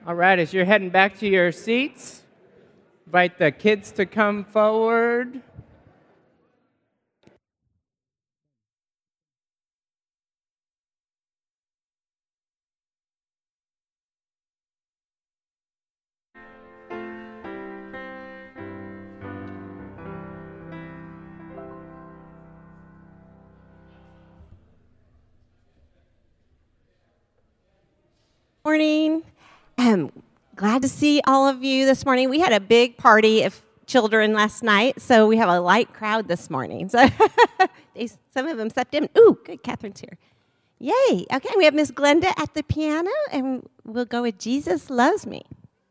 All right, as you're heading back to your seats, invite the kids to come forward. Morning. I'm glad to see all of you this morning. We had a big party of children last night, so we have a light crowd this morning. So some of them stepped in. Ooh, good, Catherine's here. Yay. Okay, we have Miss Glenda at the piano, and we'll go with Jesus Loves Me.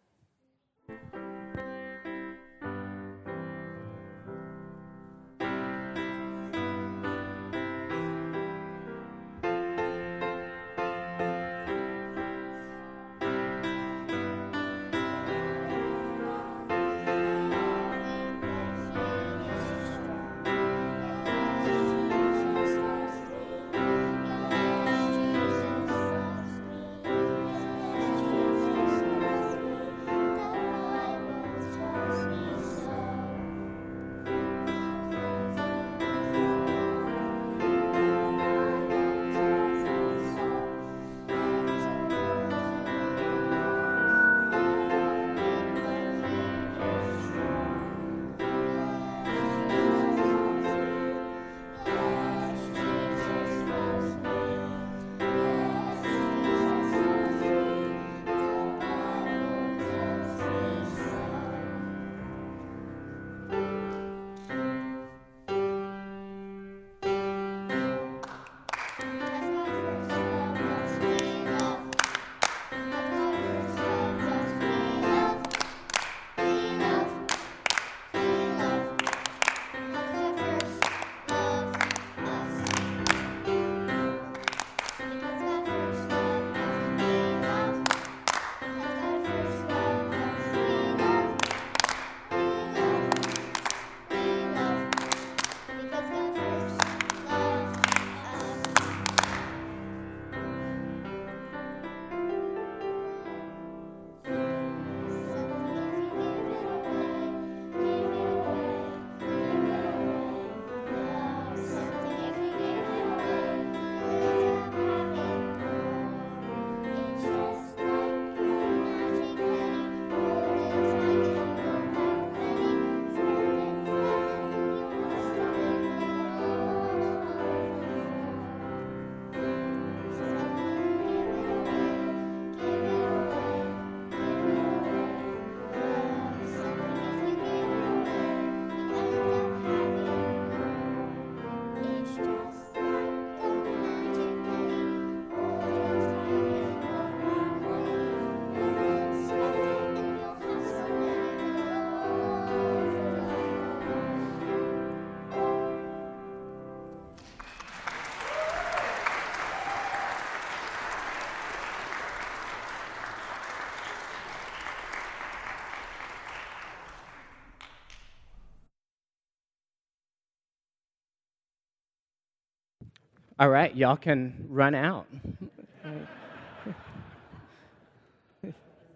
All right, y'all can run out.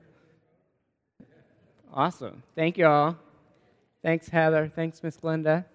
Awesome. Thank you all. Thanks, Heather. Thanks, Miss Glenda.